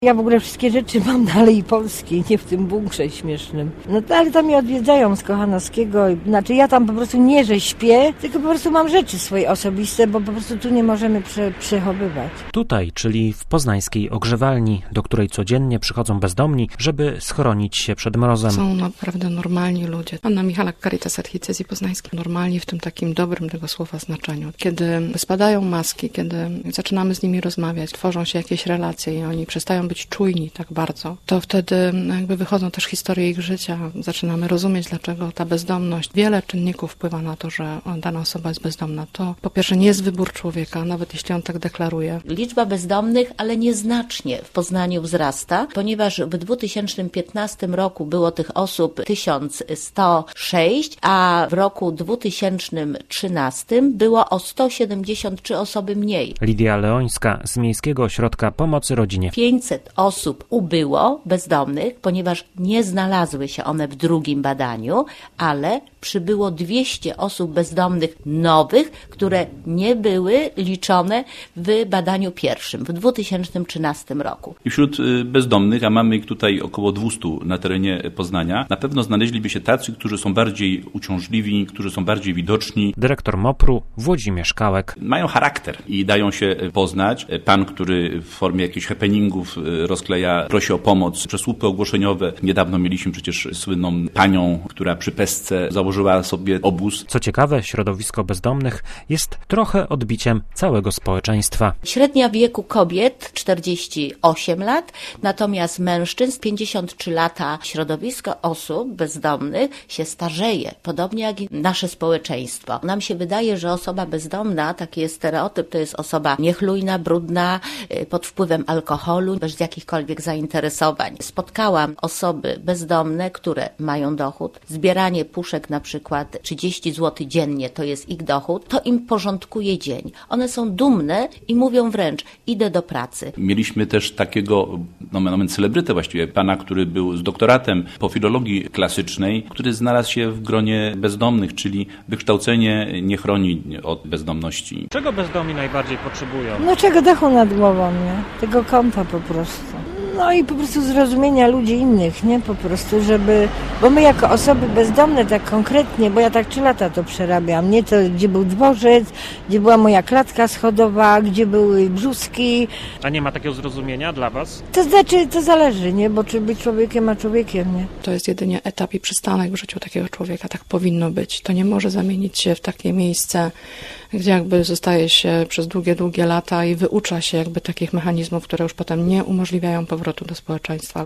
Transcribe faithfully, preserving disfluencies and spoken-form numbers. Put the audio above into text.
Ja w ogóle wszystkie rzeczy mam na Alei Polskiej, nie w tym bunkrze śmiesznym. No to, ale tam mnie odwiedzają z Kochanowskiego. Znaczy ja tam po prostu nie, że śpię, tylko po prostu mam rzeczy swoje osobiste, bo po prostu tu nie możemy prze, przechowywać. Tutaj, czyli w poznańskiej ogrzewalni, do której codziennie przychodzą bezdomni, żeby schronić się przed mrozem. Są naprawdę normalni ludzie. Anna Michalak, Caritas Archidiecezji Poznańskiej. Normalni w tym takim dobrym tego słowa znaczeniu. Kiedy spadają maski, kiedy zaczynamy z nimi rozmawiać, tworzą się jakieś relacje i oni przestają być czujni tak bardzo, to wtedy jakby wychodzą też historie ich życia. Zaczynamy rozumieć, dlaczego ta bezdomność, wiele czynników wpływa na to, że dana osoba jest bezdomna. To po pierwsze nie jest wybór człowieka, nawet jeśli on tak deklaruje. Liczba bezdomnych, ale nieznacznie w Poznaniu wzrasta, ponieważ w dwa tysiące piętnastym roku było tych osób tysiąc sto sześć, a w roku dwa tysiące trzynastym było o sto siedemdziesiąt trzy osoby mniej. Lidia Leońska z Miejskiego Ośrodka Pomocy Rodzinie. pięćset osób ubyło bezdomnych, ponieważ nie znalazły się one w drugim badaniu, ale przybyło dwieście osób bezdomnych nowych, które nie były liczone w badaniu pierwszym w dwa tysiące trzynastym roku. I wśród bezdomnych, a mamy ich tutaj około dwieście na terenie Poznania, na pewno znaleźliby się tacy, którzy są bardziej uciążliwi, którzy są bardziej widoczni. Dyrektor MOPR-u Włodzimierz Kałek. Mają charakter i dają się poznać. Pan, który w formie jakichś happeningów rozkleja, prosi o pomoc przez słupy ogłoszeniowe. Niedawno mieliśmy przecież słynną panią, która przy Pestce założyła sobie obóz. Co ciekawe, środowisko bezdomnych jest trochę odbiciem całego społeczeństwa. Średnia wieku kobiet czterdzieści osiem lat, natomiast mężczyzn pięćdziesiąt trzy lata. Środowisko osób bezdomnych się starzeje, podobnie jak i nasze społeczeństwo. Nam się wydaje, że osoba bezdomna, taki jest stereotyp, to jest osoba niechlujna, brudna, pod wpływem alkoholu, bez jakichkolwiek zainteresowań. Spotkałam osoby bezdomne, które mają dochód. Zbieranie puszek na przykład trzydzieści złotych dziennie to jest ich dochód, to im porządkuje dzień. One są dumne i mówią wręcz, idę do pracy. Mieliśmy też takiego, nomen omen celebrytę właściwie, pana, który był z doktoratem po filologii klasycznej, który znalazł się w gronie bezdomnych, czyli wykształcenie nie chroni od bezdomności. Czego bezdomni najbardziej potrzebują? No czego dachu nad głową, nie? Tego kąta po prostu. No i po prostu zrozumienia ludzi innych, nie? Po prostu, żeby... Bo my jako osoby bezdomne tak konkretnie, bo ja tak trzy lata to przerabiam, nie? To gdzie był dworzec, gdzie była moja klatka schodowa, gdzie były brzuski. A nie ma takiego zrozumienia dla was? To znaczy, to zależy, nie? Bo czy być człowiekiem, a człowiekiem, nie? To jest jedynie etap i przystanek w życiu takiego człowieka. Tak powinno być. To nie może zamienić się w takie miejsce, gdzie jakby zostaje się przez długie, długie lata i wyucza się jakby takich mechanizmów, które już potem nie umożliwiają powrotu do społeczeństwa.